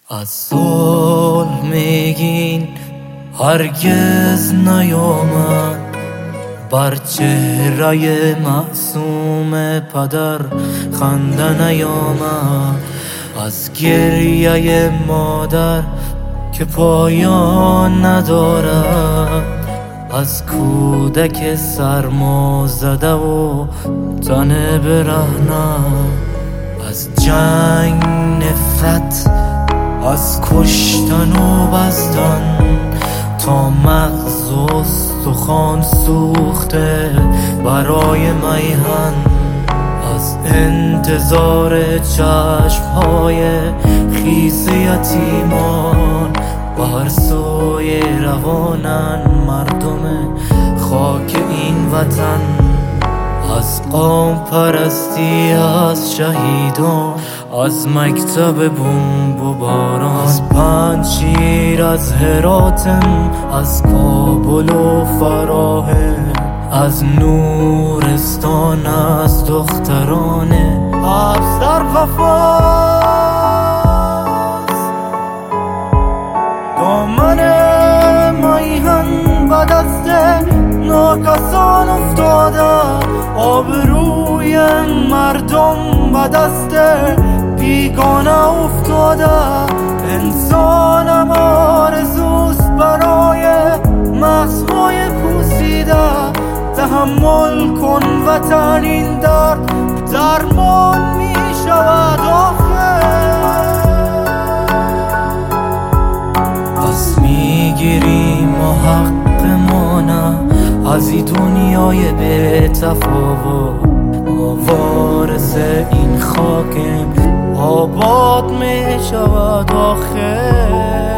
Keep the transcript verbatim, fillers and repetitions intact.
از صلح میگین هرگز نیامد، بر چهره معصوم پدر خنده نیامد. از گریه مادر که پایان ندارد، از کودک سرما زده و تن برهنه، از جنگ نفرت، از کشتن و بستن تا مغز و استخوان سوخته برای میهن. از انتظار چشمهای خیس یتیمان بر سوی روانن مردم خاک این وطن. از قوم پرستی، از شهیدان، از مکتب بمب و باران، از پنجشیر، از هراتم، از کابل و فراهم، از نورستان، از دختران حبس در قفس. دامن میهن به دست ناکسان افتاده، آبروی مردم به دست بیگانه افتاده. انسانم آرزوست برای مغزهای پوسیده، تحمل کن وطن این درد درمان می شود آخه. پس می گیریم و حق مانه از این دنیای به تفاوت، ما وارث این خاکیم، آباد می شود آخه.